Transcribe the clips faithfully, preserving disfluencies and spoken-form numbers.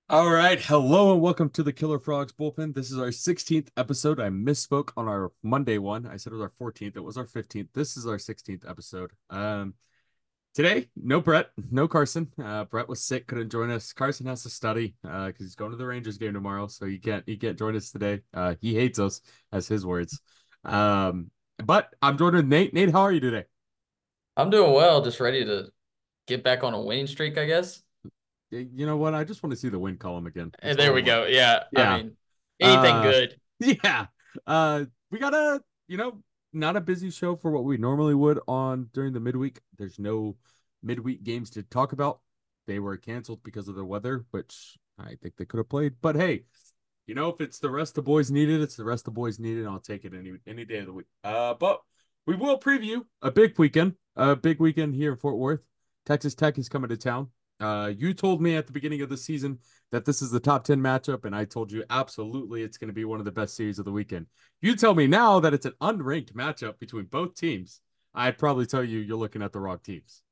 All right. Hello and welcome to the Killer Frogs Bullpen. This is our sixteenth episode. I misspoke on our Monday one. I said it was our fourteenth. It was our fifteenth. This is our sixteenth episode. Um, today, no Brett, no Carson. Uh, Brett was sick, couldn't join us. Carson has to study uh, because he's going to the Rangers game tomorrow, so he can't he can't join us today. Uh, he hates us, as his words. Um, but I'm joined with Nate. Nate, how are you today? I'm doing well, just ready to get back on a winning streak, I guess. Y- You know what? I just want to see the win column again. That's And all there I we want. go. Yeah, I Yeah. mean, anything Uh, good. yeah. Uh, we got a, you know, not a busy show for what we normally would on during the midweek. There's no midweek games to talk about. They were canceled because of the weather, which I think they could have played. But hey, you know, if it's the rest the boys needed, it's the rest the boys needed. I'll take it any any day of the week. Uh, but we will preview a big weekend, a big weekend here in Fort Worth. Texas Tech is coming to town. Uh, you told me at the beginning of the season that this is the top ten matchup, and I told you absolutely it's going to be one of the best series of the weekend. You tell me now that it's an unranked matchup between both teams. I'd probably tell you you're looking at the wrong teams.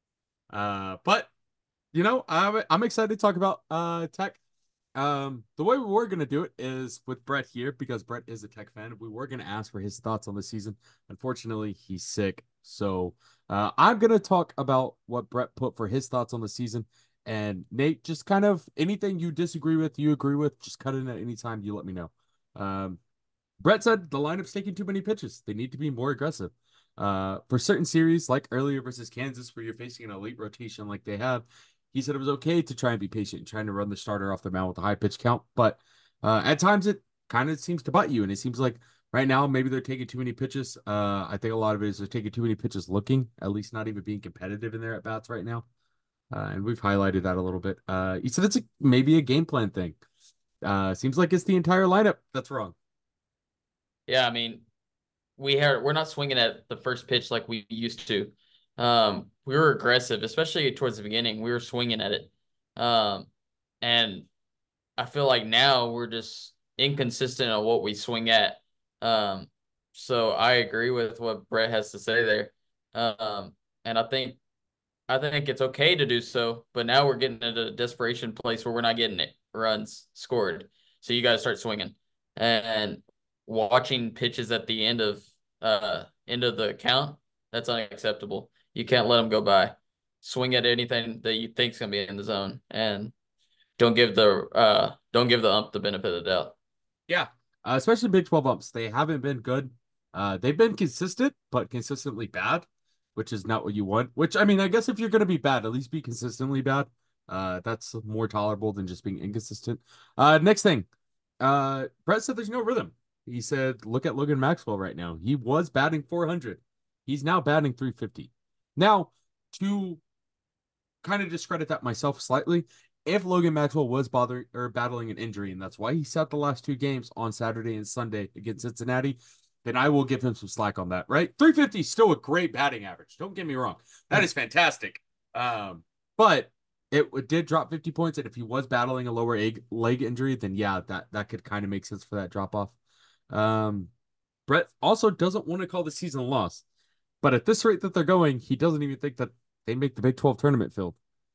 Uh, but you know, I'm I'm excited to talk about uh Tech. Um, the way we were gonna do it is with Brett here because Brett is a Tech fan. We were gonna ask for his thoughts on the season. Unfortunately, he's sick, so uh, I'm gonna talk about what Brett put for his thoughts on the season. And Nate, just kind of anything you disagree with, you agree with, just cut in at any time. You let me know. Um, Brett said the lineup's taking too many pitches. They need to be more aggressive. Uh, for certain series, like earlier versus Kansas, where you're facing an elite rotation like they have, he said it was okay to try and be patient, trying to run the starter off the mound with a high pitch count. But uh, at times it kind of seems to bite you. And it seems like right now, maybe they're taking too many pitches. Uh, I think a lot of it is they're taking too many pitches looking, at least not even being competitive in their at bats right now. Uh, and we've highlighted that a little bit. Uh, he said it's a, maybe a game plan thing. Uh, seems like it's the entire lineup that's wrong. Yeah, I mean, we are we're not swinging at the first pitch like we used to. Um, we were aggressive, especially towards the beginning. We were swinging at it. Um, and I feel like now we're just inconsistent on what we swing at. Um, so I agree with what Brett has to say there. Um, and I think I think it's okay to do so, but now we're getting into a desperation place where we're not getting it runs scored. So you got to start swinging and watching pitches at the end of uh end of the count. That's unacceptable. You can't let them go by. Swing at anything that you think's gonna be in the zone, and don't give the uh don't give the ump the benefit of the doubt. Yeah, uh, especially Big twelve umps. They haven't been good. Uh, they've been consistent, but consistently bad, which is not what you want. Which, I mean, I guess if you're going to be bad, at least be consistently bad. Uh, that's more tolerable than just being inconsistent. Uh, next thing, uh, Brett said there's no rhythm. He said, look at Logan Maxwell right now. He was batting four hundred. He's now batting three fifty. Now, to kind of discredit that myself slightly. If Logan Maxwell was bothering or battling an injury, and that's why he sat the last two games on Saturday and Sunday against Cincinnati, then I will give him some slack on that, right? three fifty is still a great batting average. Don't get me wrong. That is fantastic. Um, but it, it did drop fifty points. And if he was battling a lower egg, leg injury, then yeah, that, that could kind of make sense for that drop off. Um, Brett also doesn't want to call the season a loss. But at this rate that they're going, he doesn't even think that they make the Big twelve tournament field.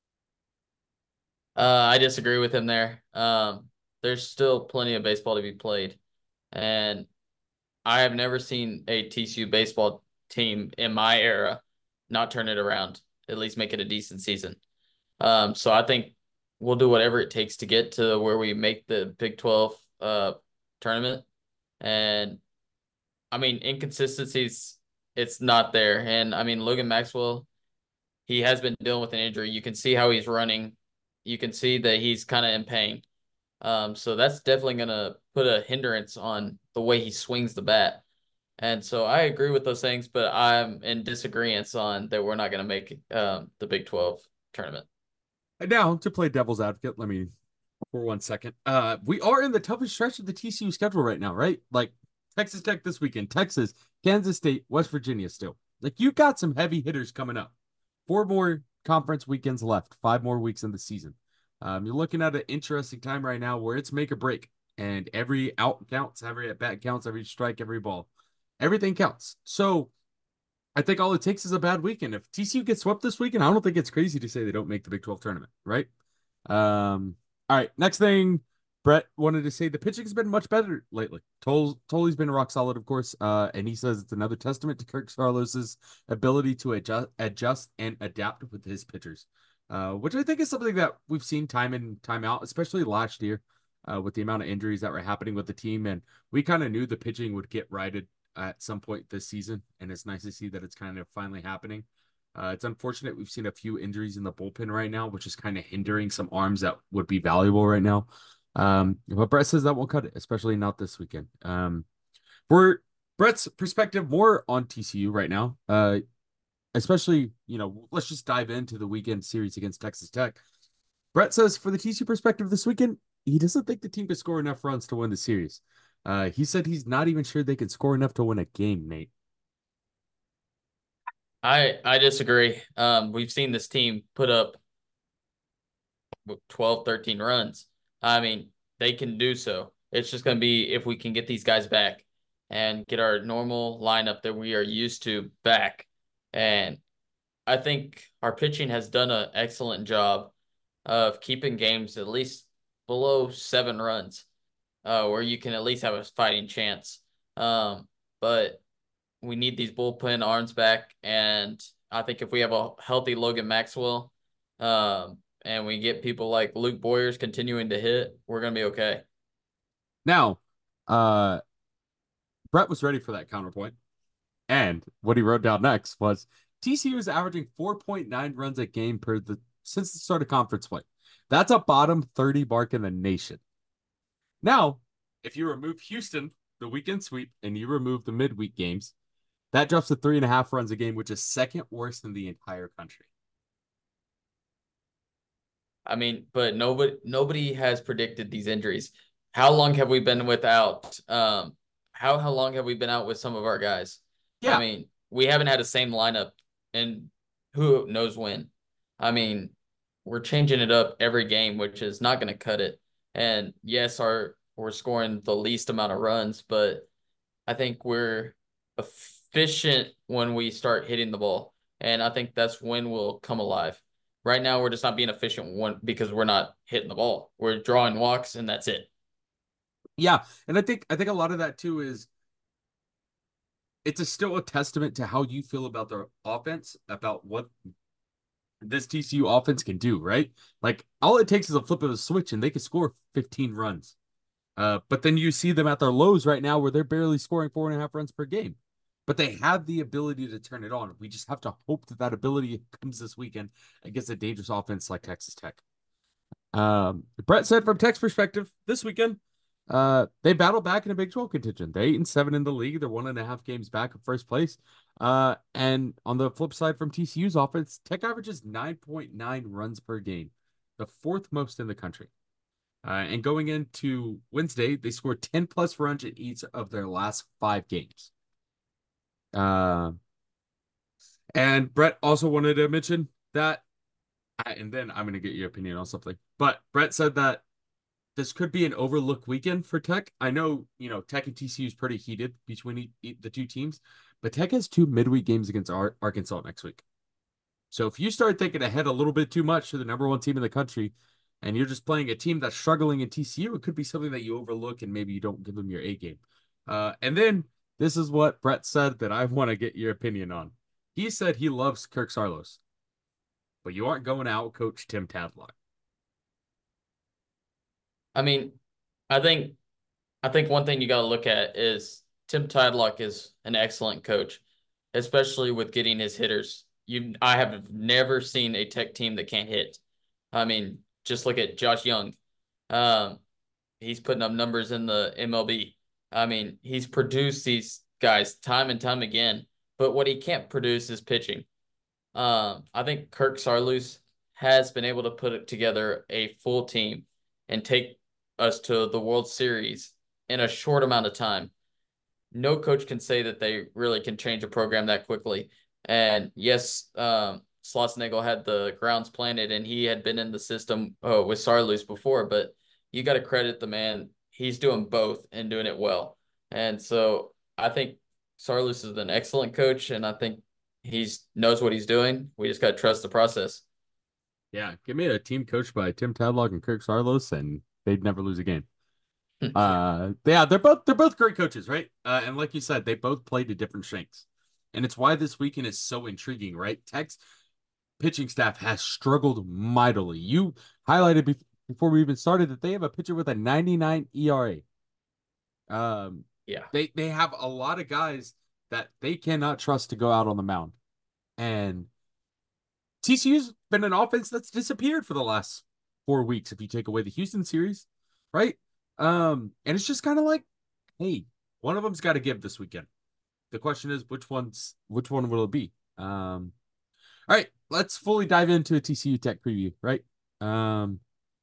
Uh, I disagree with him there. Um, there's still plenty of baseball to be played, and I have never seen a T C U baseball team in my era not turn it around, at least make it a decent season. Um, so I think we'll do whatever it takes to get to where we make the Big twelve uh tournament. And I mean, inconsistencies, it's not there. And I mean, Logan Maxwell, he has been dealing with an injury. You can see how he's running. You can see that he's kind of in pain. Um, so that's definitely gonna put a hindrance on the way he swings the bat. And so I agree with those things, but I'm in disagreement on that we're not going to make um, the Big twelve tournament. Now, to play devil's advocate, let me for one second. Uh, we are in the toughest stretch of the T C U schedule right now, right? Like Texas Tech this weekend, Texas, Kansas State, West Virginia still. Like you got some heavy hitters coming up. Four more conference weekends left, five more weeks in the season. Um, you're looking at an interesting time right now where it's make or break, and every out counts, every at bat counts, every strike, every ball, everything counts. So I think all it takes is a bad weekend. If T C U gets swept this weekend, I don't think it's crazy to say they don't make the Big twelve tournament, right? Um, All right, next thing, Brett wanted to say the pitching's been much better lately. Tol Tolly's been rock solid, of course, uh, and he says it's another testament to Kirk Saarloos's ability to adjust, adjust and adapt with his pitchers, uh, which I think is something that we've seen time in time out, especially last year, uh, with the amount of injuries that were happening with the team, and we kind of knew the pitching would get righted at some point this season, and it's nice to see that it's kind of finally happening. Uh, it's unfortunate we've seen a few injuries in the bullpen right now, which is kind of hindering some arms that would be valuable right now. Um, but Brett says that won't cut it, especially not this weekend. Um, for Brett's perspective, more on T C U right now, uh, especially, you know, let's just dive into the weekend series against Texas Tech. Brett says for the T C U perspective this weekend, he doesn't think the team could score enough runs to win the series. Uh, he said he's not even sure they can score enough to win a game, Nate. I I disagree. Um, we've seen this team put up twelve, thirteen runs. I mean, they can do so. It's just going to be if we can get these guys back and get our normal lineup that we are used to back. And I think our pitching has done an excellent job of keeping games at least below seven runs, uh, where you can at least have a fighting chance. Um, but we need these bullpen arms back, and I think if we have a healthy Logan Maxwell, um, and we get people like Luke Boyers continuing to hit, we're gonna be okay. Now, uh, Brett was ready for that counterpoint. And what he wrote down next was T C U is averaging four point nine runs a game per the since the start of conference play. That's a bottom thirty mark in the nation. Now, if you remove Houston, the weekend sweep, and you remove the midweek games, that drops to three and a half runs a game, which is second worst in the entire country. I mean, but nobody nobody has predicted these injuries. How long have we been without? Um, how how long have we been out with some of our guys? I Yeah. mean, we haven't had the same lineup, and who knows when. I mean, we're changing it up every game, which is not going to cut it. And yes, our we're scoring the least amount of runs, but I think we're efficient when we start hitting the ball, and I think that's when we'll come alive. Right now, we're just not being efficient one because we're not hitting the ball. We're drawing walks, and that's it. Yeah. And I think I think a lot of that too is it's a, still a testament to how you feel about the offense, about what this T C U offense can do, right? Like all it takes is a flip of a switch and they can score fifteen runs. Uh, but then you see them at their lows right now where they're barely scoring four and a half runs per game. But they have the ability to turn it on. We just have to hope that that ability comes this weekend against a dangerous offense like Texas Tech. Um, Brett said from Tech's perspective, this weekend, uh, they battled back in a Big twelve contention. They're eight and seven in the league. They're one and a half games back of first place. Uh, and on the flip side, from T C U's offense, Tech averages nine point nine runs per game, the fourth most in the country. Uh, and going into Wednesday, they scored ten plus runs in each of their last five games. Uh, and Brett also wanted to mention that, and then I'm going to get your opinion on something. But Brett said that this could be an overlooked weekend for Tech. I know, you know, Tech and T C U is pretty heated between e- e- the two teams, but Tech has two midweek games against Ar- Arkansas next week. So if you start thinking ahead a little bit too much to the number one team in the country, and you're just playing a team that's struggling in T C U, it could be something that you overlook and maybe you don't give them your A game. Uh, and then this is what Brett said that I want to get your opinion on. He said he loves Kirk Saarloos, but you aren't going to out coach Tim Tadlock. I mean, I think I think one thing you got to look at is Tim Tadlock is an excellent coach, especially with getting his hitters. You, I have never seen a Tech team that can't hit. I mean, just look at Josh Young. Um, he's putting up numbers in the M L B. I mean, he's produced these guys time and time again, but what he can't produce is pitching. Um, I think Kirk Saarloos has been able to put together a full team and take us to the World Series in a short amount of time. No coach can say that they really can change a program that quickly. And yes, um, Schlossnagle had the grounds planted and he had been in the system uh, with Saarloos before, but you got to credit the man. He's doing both and doing it well. And so I think Saarloos is an excellent coach, and I think he knows what he's doing. We just got to trust the process. Yeah, give me a team coached by Tim Tadlock and Kirk Saarloos, and they'd never lose a game. Uh, yeah, they're both they're both great coaches, right? Uh, and like you said, they both play to different strengths, and it's why this weekend is so intriguing, right? Tech's pitching staff has struggled mightily. You highlighted be- before we even started that they have a pitcher with a ninety-nine E R A. Um, Yeah. they they have a lot of guys that they cannot trust to go out on the mound, and T C U's been an offense that's disappeared for the last four weeks if you take away the Houston series, right? Um, and it's just kind of like, hey, one of them's got to give this weekend. The question is, which one's which one will it be? Um, all right, let's fully dive into a T C U Tech preview, right? Um,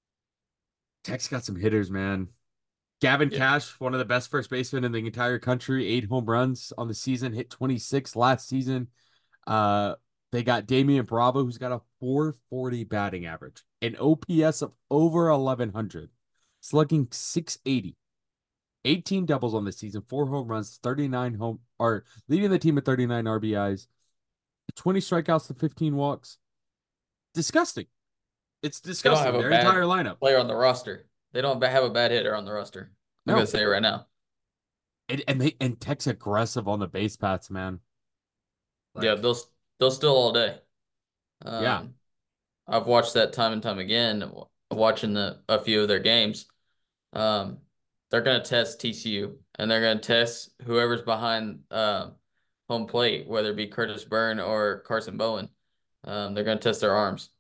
Tech's got some hitters, man. Gavin Yeah. Cash, one of the best first basemen in the entire country, eight home runs on the season, hit twenty-six last season. Uh, they got Damian Bravo, who's got a four forty batting average, an O P S of over eleven hundred, slugging six eighty, eighteen doubles on the season, four home runs, thirty-nine home, or leading the team at thirty-nine R B Is, twenty strikeouts to fifteen walks. Disgusting. It's They don't have disgusting. a Their entire bad lineup. player on the roster. They don't have a bad hitter on the roster. I'm gonna No. say it right now. And, and they and Tech's aggressive on the base paths, man. Yeah, Like, they'll they'll still all day. yeah. Um, I've watched that time and time again, w- watching the a few of their games. Um, they're gonna test T C U and they're gonna test whoever's behind uh, home plate, whether it be Curtis Byrne or Carson Bowen. Um, they're gonna test their arms.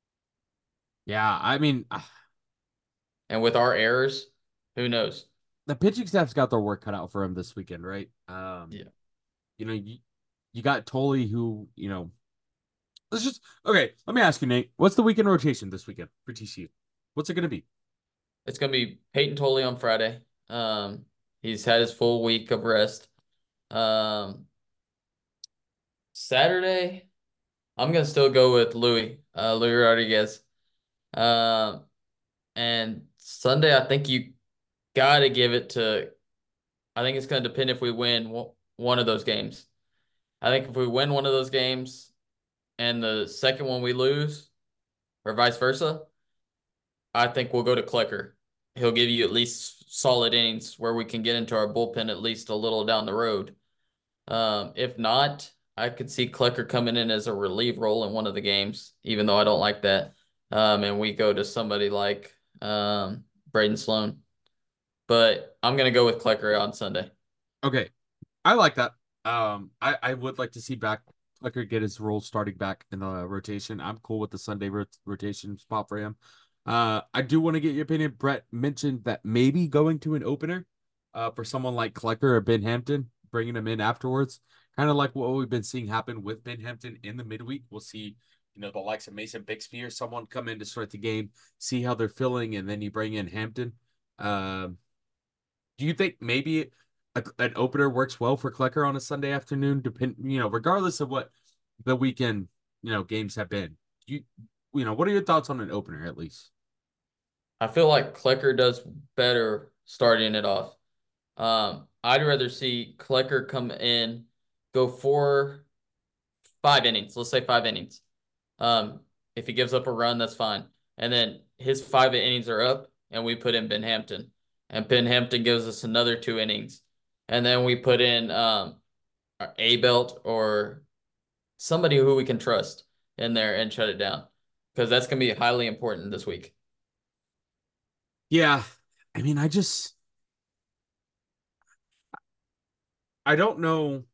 Yeah, I mean, And with our errors, who knows? the pitching staff's got their work cut out for him this weekend, right? Um, Yeah. you know, you, you got Tully who, you know, let's just okay, let me ask you, Nate. What's the weekend rotation this weekend for T C U? What's it gonna be? It's gonna be Peyton Tolley on Friday. Um, he's had his full week of rest. Um, Saturday, I'm gonna still go with Louis, uh, Louis Rodriguez. Um, and Sunday, I think you gotta give it to. I think it's gonna depend if we win w- one of those games. I think if we win one of those games and the second one we lose, or vice versa, I think we'll go to Clicker. He'll give you at least solid innings where we can get into our bullpen at least a little down the road. Um, if not, I could see Clicker coming in as a relief role in one of the games, even though I don't like that. Um, and we go to somebody like um, Braden Sloan. But I'm gonna go with Clicker on Sunday. Okay, I like that. Um, I I would like to see back Flicker get his role starting back in the rotation. I'm cool with the Sunday rot- rotation spot for him. Uh, I do want to get your opinion. Brett mentioned that maybe going to an opener, uh, for someone like Klecker or Ben Hampton, bringing him in afterwards, kind of like what we've been seeing happen with Ben Hampton in the midweek. We'll see, you know, the likes of Mason Bixby or someone come in to start the game, see how they're feeling, and then you bring in Hampton. Um, do you think maybe a, an opener works well for Klecker on a Sunday afternoon? Depend, you know, regardless of what the weekend, you know, games have been. You, you know, what are your thoughts on an opener at least? I feel like Clicker does better starting it off. Um, I'd rather see Clicker come in, go four, five innings. Let's say five innings. Um, if he gives up a run, that's fine. And then his five innings are up, and we put in Ben Hampton, and Ben Hampton gives us another two innings, and then we put in um A Belt or somebody who we can trust in there and shut it down because that's gonna be highly important this week. Yeah, I mean, I just, I don't know.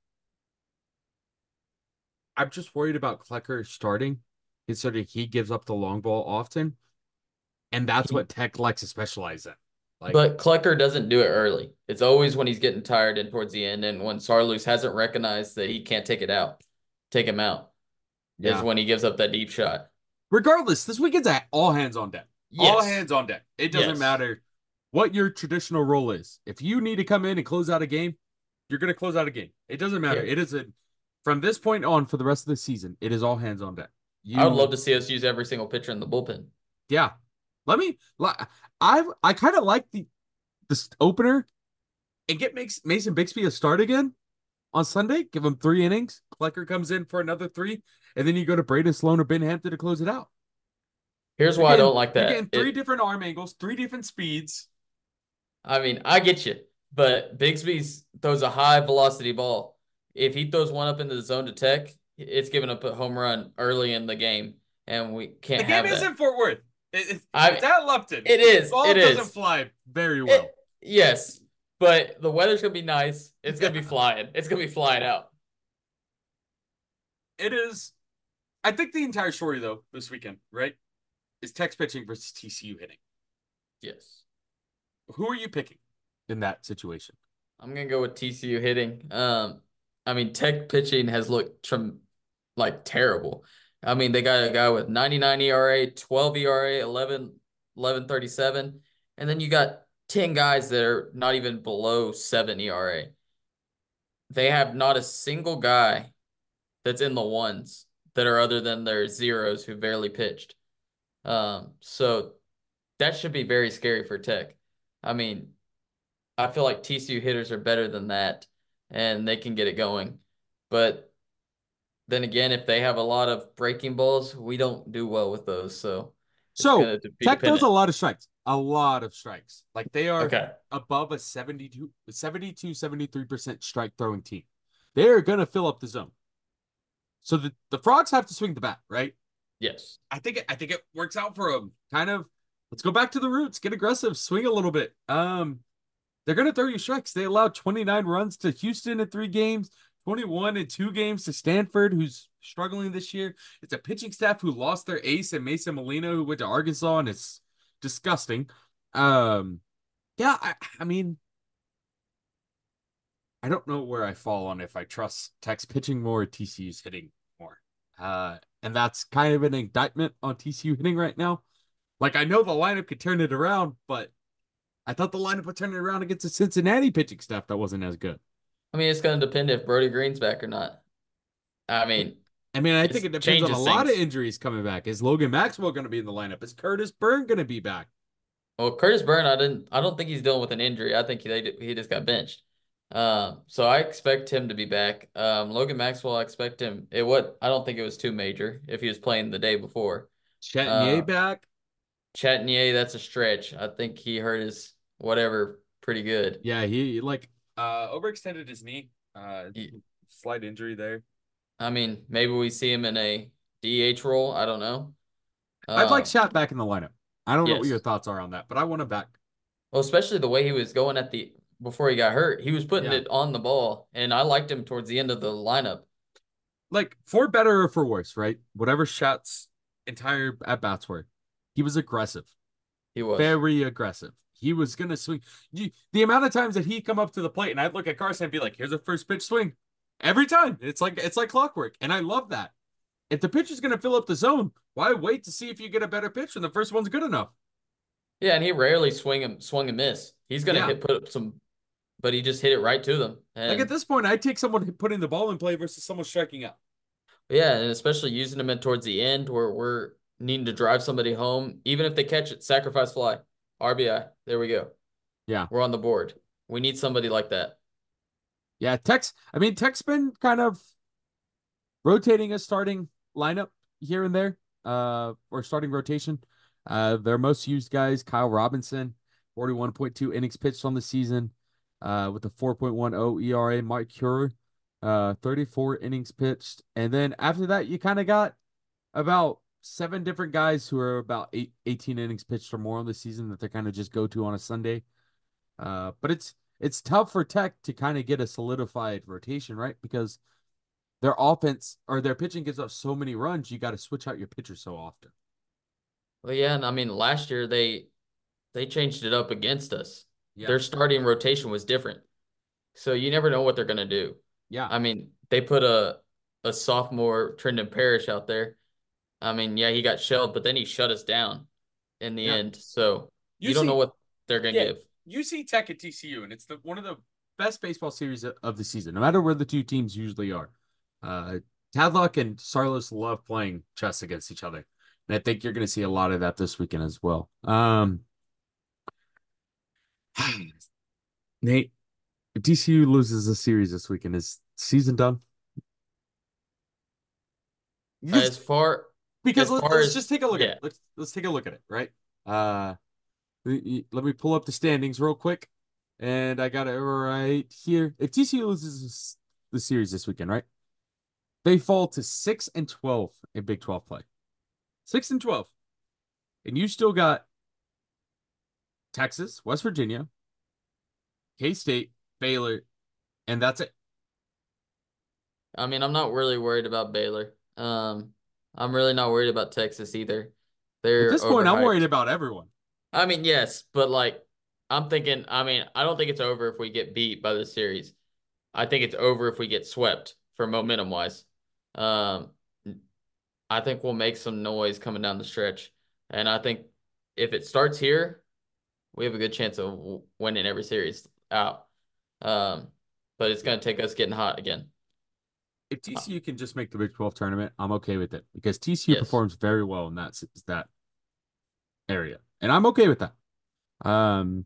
I'm just worried about Klecker starting, considering he gives up the long ball often, and that's He, what Tech likes to specialize in. Like, but Clucker doesn't do it early. It's always when he's getting tired and towards the end, and when Sarloos hasn't recognized that he can't take it out, take him out, is yeah. when he gives up that deep shot. Regardless, this weekend's at all hands on deck. All Yes, hands on deck. It doesn't yes, matter what your traditional role is. If you need to come in and close out a game, you're going to close out a game. It doesn't matter. yeah. It is a from this point on for the rest of the season. It is all hands on deck. I would You, love to see us use every single pitcher in the bullpen. yeah. Let me. I I kind of like the this opener and get makes Mason Bixby a start again on Sunday. Give him three innings. Plecker comes in for another three, and then you go to Braden Sloan or Ben Hampton to close it out. Here's You're why I getting don't like you're getting that. three It, different arm angles, three different speeds. I mean, I get you, but Bigsby throws a high velocity ball. If he throws one up into the zone to Tech, it's giving up a home run early in the game, and we The can't game have is that. in Fort Worth. It, it, I it's at Lupton. It The is, ball it doesn't is. fly very It well. yes, but the weather's gonna be nice. It's gonna be Yeah, flying. It's gonna be flying out. it is. I think the entire story though this weekend, right, is Tech's pitching versus T C U hitting. Yes. Who are you picking in that situation? I'm gonna go with T C U hitting. Um, I mean, Tech pitching has looked trim, like terrible. I mean, they got a guy with ninety-nine E R A, twelve E R A, eleven, eleven thirty-seven, and then you got ten guys that are not even below seven E R A. They have not a single guy that's in the ones that are other than their zeros who barely pitched. Um, so that should be very scary for Tech. I mean, I feel like T C U hitters are better than that and they can get it going. But then again, if they have a lot of breaking balls, we don't do well with those. So it's So going to be Tech throws a dependent. lot of strikes, a lot of strikes. Like they are Okay. above a seventy-two, seventy-two, seventy-three percent strike throwing team. They're going to fill up the zone. So the, the frogs have to swing the bat, right? Yes. I think it, I think it works out for them. Kind of, let's go back to the roots, get aggressive, swing a little bit. Um, they're gonna throw you strikes. They allowed twenty-nine runs to Houston in three games, twenty-one in two games to Stanford, who's struggling this year. It's a pitching staff who lost their ace and Mason Molina, who went to Arkansas, and it's disgusting. Um, yeah, I, I mean, I don't know where I fall on if I trust Tech's pitching more or T C U's hitting more. Uh, and that's kind of an indictment on T C U hitting right now. Like I know the lineup could turn it around, but I thought the lineup would turn it around against the Cincinnati pitching staff that wasn't as good. I mean, it's going to depend if Brody Green's back or not. I mean, I mean, I think it it depends on a changes lot of things. injuries coming back. Is Logan Maxwell going to be in the lineup? Is Curtis Byrne going to be back? Well, Curtis Byrne, I didn't. I don't think he's dealing with an injury. I think he he just got benched. Um, so I expect him to be back. Um, Logan Maxwell, I expect him. It what I don't think it was too major if he was playing the day before. Chatinier Uh, back? Chatinier, that's a stretch. I think he hurt his whatever pretty good. Yeah, he like uh overextended his knee. Uh He- Slight injury there. I mean, maybe we see him in a D H role. I don't know. I'd like Um, Chat back in the lineup. I don't know what your yes. thoughts are on that, but I want him back. Well, especially the way he was going at the before he got hurt. He was putting Yeah. it on the ball, and I liked him towards the end of the lineup. Like for better or for worse, right? Whatever Chat's entire at bats were, he was aggressive. He was. Very aggressive. He was gonna swing. You, the amount of times that he come up to the plate and I'd look at Carson and be like, "Here's a first pitch swing." Every time, it's like it's like clockwork, and I love that. If the pitch is gonna fill up the zone, why wait to see if you get a better pitch when the first one's good enough? Yeah, and he rarely swing him swung and miss. He's gonna Yeah, hit put up some, but he just hit it right to them. like at And this point, I'd take someone putting the ball in play versus someone striking out. yeah, and especially using him in towards the end where we're needing to drive somebody home, even if they catch it, sacrifice fly, R B I. There we go. Yeah, We're on the board. We need somebody like that. yeah. Tech's. I mean, Tech's been kind of rotating a starting lineup here and there, uh, or starting rotation. Uh, their most used guys, Kyle Robinson, forty-one point two innings pitched on the season, uh, with a four point one oh E R A. Mike Cure, uh, thirty-four innings pitched. And then after that, you kind of got about seven different guys who are about eight, eighteen innings pitched or more on the season that they kind of just go to on a Sunday. Uh, but it's it's tough for Tech to kind of get a solidified rotation, right? Because their offense or their pitching gives up so many runs, you got to switch out your pitcher so often. Well, yeah, and I mean last year they they changed it up against us. Yeah. Their starting rotation was different. So you never know what they're gonna do. Yeah. I mean, they put a a sophomore Trendon Parrish out there. I mean, yeah, he got shelled, but then he shut us down in the Yeah. end. So You you don't know see, what they're gonna yeah, give. you see Tech at T C U, and it's the one of the best baseball series of the season, no matter where the two teams usually are. Uh, Tadlock and Sarlos love playing chess against each other. And I think you're going to see a lot of that this weekend as well. Um, Nate, if T C U loses a series this weekend, is season done? You just As far because as let, far let's as just take a look at yeah, it. Let's let's take a look at it, right? Uh, let me pull up the standings real quick, and I got it right here. If T C U loses the series this weekend, right, they fall to six and twelve in Big twelve play. Six and twelve, and you still got Texas, West Virginia, K State, Baylor, and that's it. I mean, I'm not really worried about Baylor. Um, I'm really not worried about Texas either. At They're this point, I'm worried overhyped. about everyone. I mean, yes, but like I'm thinking, I mean, I don't think it's over if we get beat by the series. I think it's over if we get swept for momentum wise. Um, I think we'll make some noise coming down the stretch. And I think if it starts here, we have a good chance of w- winning every series out. Um, but it's Yeah. going to take us getting hot again. If Uh, T C U can just make the Big twelve tournament, I'm okay with it because T C U yes. performs very well in that that area, and I'm okay with that. Um,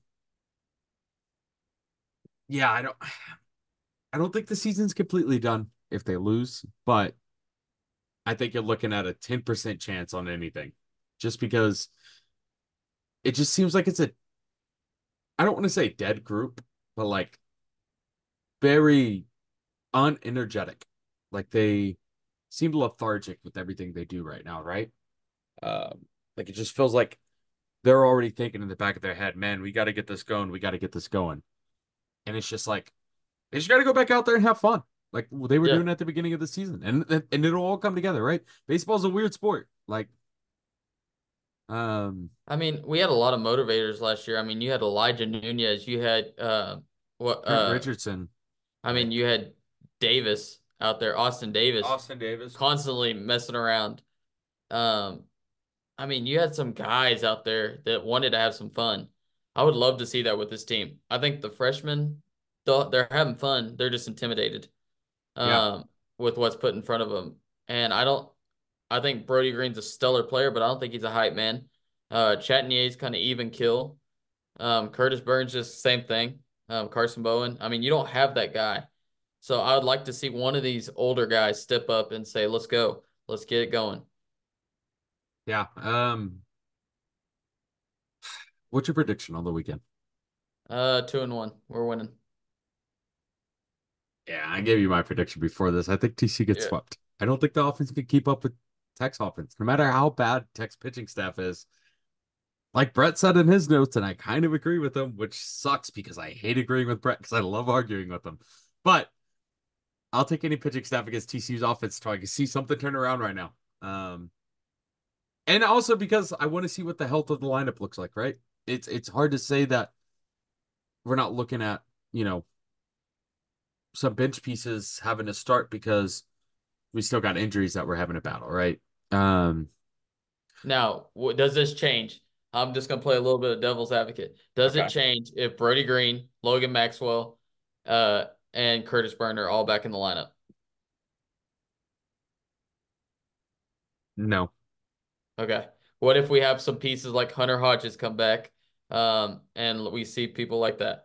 yeah, I don't, I don't think the season's completely done if they lose, but I think you're looking at a ten percent chance on anything, just because it just seems like it's a, I don't want to say dead group, but like very unenergetic. Like they seem lethargic with everything they do right now, right? Um, like it just feels like they're already thinking in the back of their head, man, we got to get this going. We got to get this going. And it's just like, they just got to go back out there and have fun. Like they were Yeah. doing at the beginning of the season. And, and it'll all come together, right? Baseball's a weird sport. Like, um, I mean, we had a lot of motivators last year. I mean, you had Elijah Nunez, you had uh what Trent uh Richardson, I right? mean, you had Davis out there, Austin Davis Austin Davis. constantly messing around. Um I mean, you had some guys out there that wanted to have some fun. I would love to see that with this team. I think the freshmen, they're they're having fun. They're just intimidated Yeah. um, with what's put in front of them. And I don't, I think Brody Green's a stellar player, but I don't think he's a hype man. Uh, Chatnier's kind of even kill. Um, Curtis Burns just same thing. Um, Carson Bowen. I mean, you don't have that guy. So I would like to see one of these older guys step up and say, "Let's go, let's get it going." Yeah. Um, what's your prediction on the weekend? Uh, two and one, we're winning. Yeah, I gave you my prediction before this. I think T C gets Yeah. swept. I don't think the offense can keep up with Tech's offense, no matter how bad Tech's pitching staff is. Like Brett said in his notes, and I kind of agree with him, which sucks because I hate agreeing with Brett because I love arguing with him. But I'll take any pitching staff against T C U's offense so I can see something turn around right now. Um, and also because I want to see what the health of the lineup looks like, right? It's it's hard to say that we're not looking at, you know, some bench pieces having to start because we still got injuries that we're having to battle, right? Um, Now, what, does this change? I'm just gonna play a little bit of devil's advocate. Does it Okay. change if Brody Green, Logan Maxwell, uh, and Curtis Burner are all back in the lineup? no, Okay. What if we have some pieces like Hunter Hodges come back, um, and we see people like that?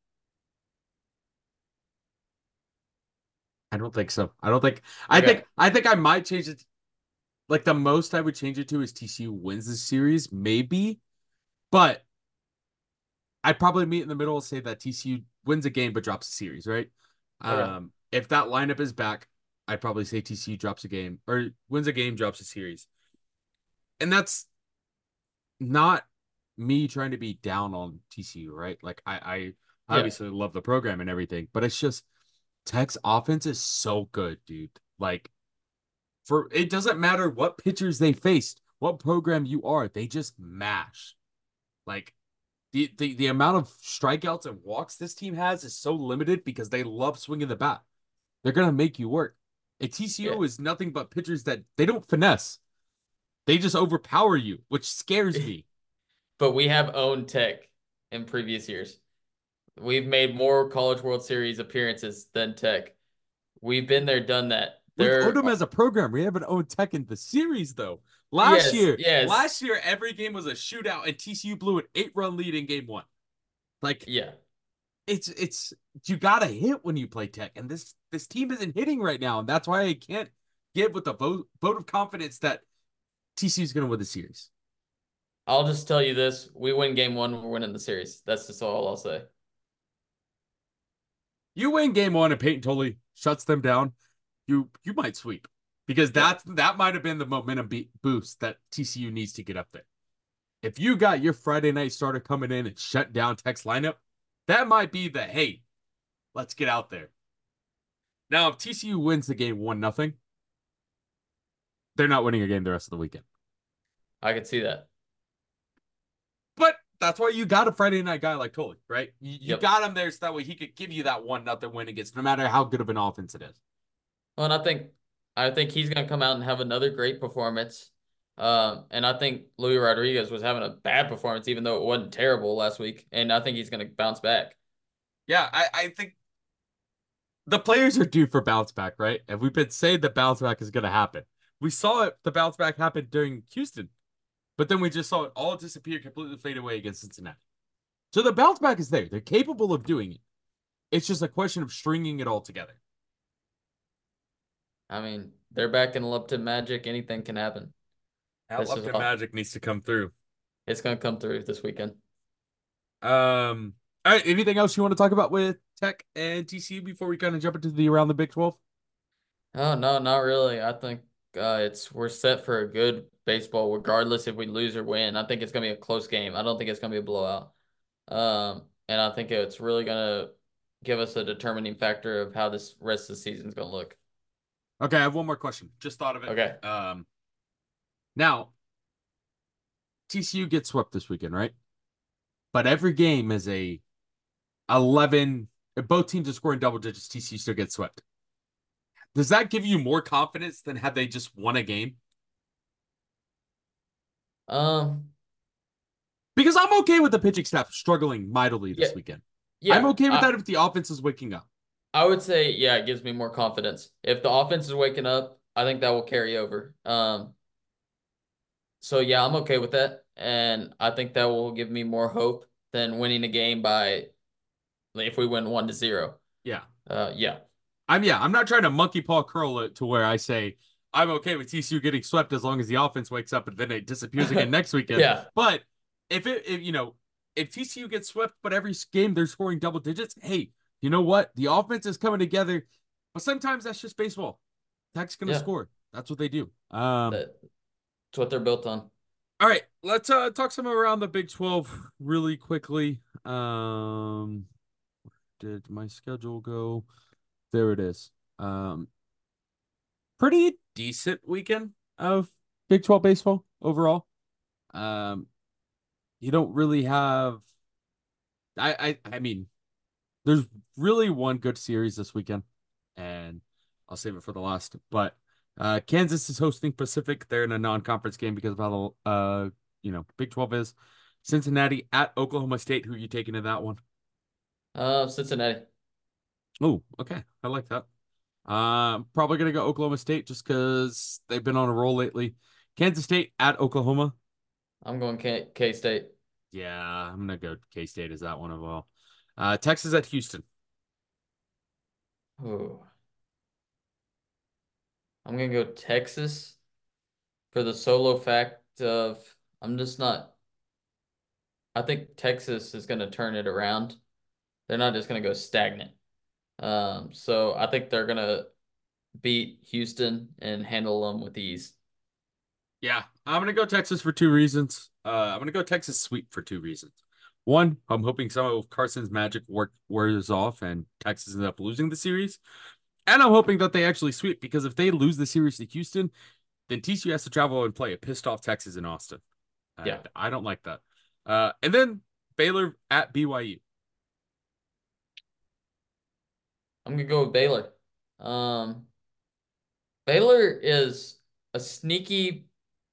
I don't think so. I don't think I Okay. think I think I might change it. Like the most I would change it to is T C U wins the series, maybe. But I'd probably meet in the middle and say that T C U wins a game but drops a series, right? Okay. Um, if that lineup is back, I'd probably say T C U drops a game or wins a game, drops a series. And that's not me trying to be down on T C U, right? Like I, I Yeah. obviously love the program and everything, but it's just Tech's offense is so good, dude. Like for it doesn't matter what pitchers they faced, what program you are, they just mash. Like the, the the amount of strikeouts and walks this team has is so limited because they love swinging the bat. They're gonna make you work. And Yeah. T C U is nothing but pitchers that they don't finesse. They just overpower you, which scares me. But we have owned Tech in previous years. We've made more College World Series appearances than Tech. We've been there, done that. We've owned There them are, as a program. We haven't owned Tech in the series though. Last yes, year, yes, last year every game was a shootout, and T C U blew an eight-run lead in game one. Like yeah. it's it's you gotta hit when you play Tech, and this this team isn't hitting right now, and that's why I can't give with the vote vote of confidence that T C U's going to win the series. I'll just tell you this: we win game one, we're winning the series. That's just all I'll say. You win game one and Peyton totally shuts them down. You you might sweep because Yeah. that's that might have been the momentum be- boost that T C U needs to get up there. If you got your Friday night starter coming in and shut down Tech's lineup, that might be the hey, let's get out there. Now, if T C U wins the game one nothing, they're not winning a game the rest of the weekend. I could see that. But that's why you got a Friday night guy like Tully, right? You, you Yep. got him there so that way he could give you that one nothing win against no matter how good of an offense it is. Well, and I think I think he's gonna come out and have another great performance. Um, and I think Louis Rodriguez was having a bad performance, even though it wasn't terrible last week. And I think he's gonna bounce back. Yeah, I, I think the players are due for bounce back, right? And we've been saying the bounce back is going to happen. We saw it, the bounce back happen during Houston, but then we just saw it all disappear, completely fade away against Cincinnati. So the bounce back is there. They're capable of doing it. It's just a question of stringing it all together. I mean, they're back in Lupton Magic. Anything can happen. That This is Lupton all. magic needs to come through. It's gonna come through this weekend. Um, all right. Anything else you want to talk about with Tech and T C U before we kind of jump into the around the Big twelve? Oh no, not really. I think uh, it's we're set for a good baseball, regardless if we lose or win. I think it's gonna be a close game. I don't think it's gonna be a blowout. Um, and I think it's really gonna give us a determining factor of how this rest of the season's gonna look. Okay, I have one more question. Just thought of it. Okay. Um, now T C U gets swept this weekend, right? But every game is a eleven. If both teams are scoring double digits, T C U still gets swept. Does that give you more confidence than had they just won a game? Um, Because I'm okay with the pitching staff struggling mightily yeah, this weekend. I'm yeah. okay with I that if the offense is waking up. I would say, yeah, it gives me more confidence. If the offense is waking up, I think that will carry over. Um, so yeah, I'm okay with that. And I think that will give me more hope than winning a game by if we win one to zero. Yeah. Uh, yeah, I'm yeah, I'm not trying to monkey paw curl it to where I say I'm okay with T C U getting swept as long as the offense wakes up and then it disappears again next weekend. yeah, But if it if you know, if T C U gets swept but every game they're scoring double digits, hey, you know what? The offense is coming together. But sometimes that's just baseball. Tech's gonna yeah. score. That's what they do. Um That, that's what they're built on. all right, let's uh talk some around the Big twelve really quickly. Um did my schedule go? There it is. Um pretty decent weekend of Big twelve baseball overall. Um, you don't really have. I, I I mean, there's really one good series this weekend, and I'll save it for the last. But uh, Kansas is hosting Pacific. They're in a non-conference game because of how the uh you know Big twelve is. Cincinnati at Oklahoma State. Who are you taking in that one? Uh, Cincinnati. Oh, okay, I like that. Um, probably gonna go Oklahoma State just because they've been on a roll lately. Kansas State at Oklahoma. I'm going K K State. Yeah, I'm gonna go K State as that one as well. Uh, Texas at Houston. Ooh. I'm gonna go Texas for the solo fact of I'm just not. I think Texas is gonna turn it around. They're not just gonna go stagnant. Um, so I think they're gonna beat Houston and handle them with ease. Yeah, I'm gonna go Texas for two reasons. Uh, I'm gonna go Texas sweep for two reasons. One, I'm hoping some of Carson's magic work wears off and Texas ends up losing the series. And I'm hoping that they actually sweep because if they lose the series to Houston, then T C U has to travel and play a pissed off Texas in Austin. Yeah, And I don't like that. Uh, and then Baylor at B Y U. I'm gonna go with Baylor. Um, Baylor is a sneaky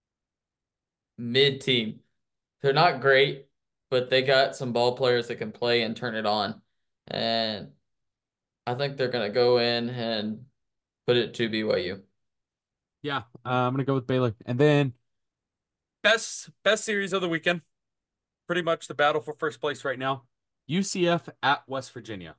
mid team. They're not great, but they got some ball players that can play and turn it on. And I think they're gonna go in and put it to B Y U. Yeah, uh, I'm gonna go with Baylor. And then best best series of the weekend. Pretty much the battle for first place right now. U C F at West Virginia.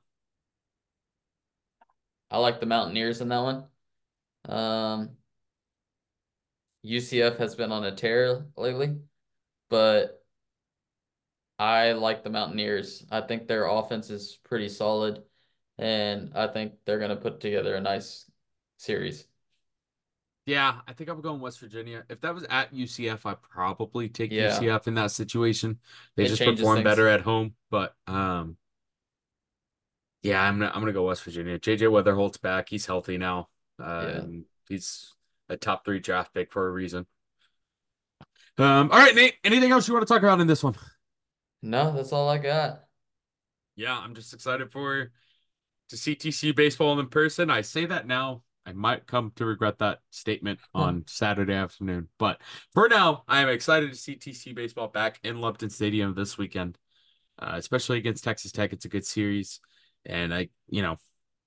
I like the Mountaineers in that one. Um, U C F has been on a tear lately, but I like the Mountaineers. I think their offense is pretty solid, and I think they're going to put together a nice series. Yeah, I think I'm going West Virginia. If that was at U C F, I'd probably take Yeah, U C F in that situation. They it just changes perform things. better at home, but um, yeah, I'm gonna I'm gonna go West Virginia. J J Weatherholt's back. He's healthy now. Uh, Yeah. and he's a top three draft pick for a reason. Um, all right, Nate. Anything else you want to talk about in this one? No, that's all I got. Yeah, I'm just excited for to see T C U baseball in person. I say that now. I might come to regret that statement on Saturday afternoon. But for now, I am excited to see T C U baseball back in Lupton Stadium this weekend, uh, especially against Texas Tech. It's a good series. And I, you know,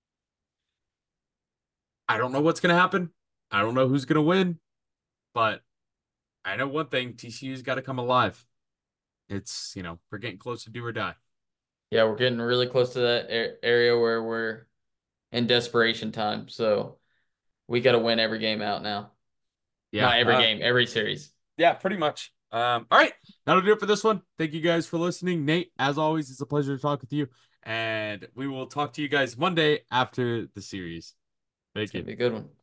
I don't know what's going to happen. I don't know who's going to win, but I know one thing: T C U's got to come alive. It's, you know, we're getting close to do or die. Yeah, we're getting really close to that a- area where we're in desperation time. So we got to win every game out now. Yeah. Not every Uh, game, every series. yeah, pretty much. Um, all right. That'll do it for this one. Thank you guys for listening. Nate, as always, it's a pleasure to talk with you. And we will talk to you guys Monday after the series. It's Thank gonna you. be a good one.